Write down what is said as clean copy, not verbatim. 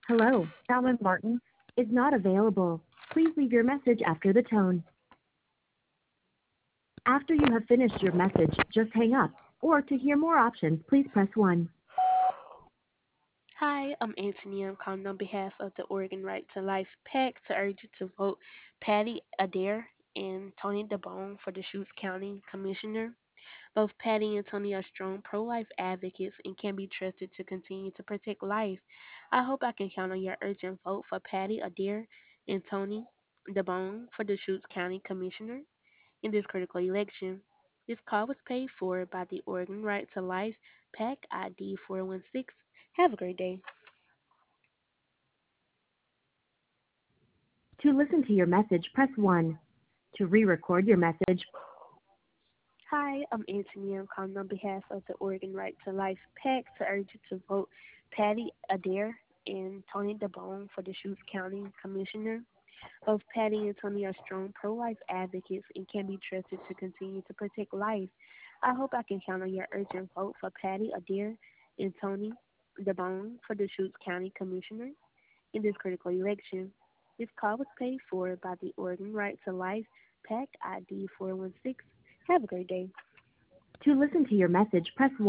Hello, Alan Martin is not available. Please leave your message after the tone. After you have finished your message, just hang up. Or to hear more options, please press 1. Hi, I'm Anthony. I'm calling on behalf of the Oregon Right to Life PAC to urge you to vote Patty Adair and Tony DeBone for the Deschutes County Commissioner. Both Patty and Tony are strong pro-life advocates and can be trusted to continue to protect life. I hope I can count on your urgent vote for Patty Adair and Tony DeBone for the Deschutes County Commissioner in this critical election. This call was paid for by the Oregon Right to Life PAC ID 416. Have a great day. To listen to your message, press 1. To re-record your message, Hi, I'm Anthony. I'm calling on behalf of the Oregon Right to Life PAC to urge you to vote Patty Adair and Tony DeBone for the Deschutes County Commissioner. Both Patty and Tony are strong pro-life advocates and can be trusted to continue to protect life. I hope I can count on your urgent vote for Patty Adair and Tony DeBone for the Deschutes County Commissioner in this critical election. This call was paid for by the Oregon Right to Life PAC ID 416. Have a great day. to listen to your message, press 1.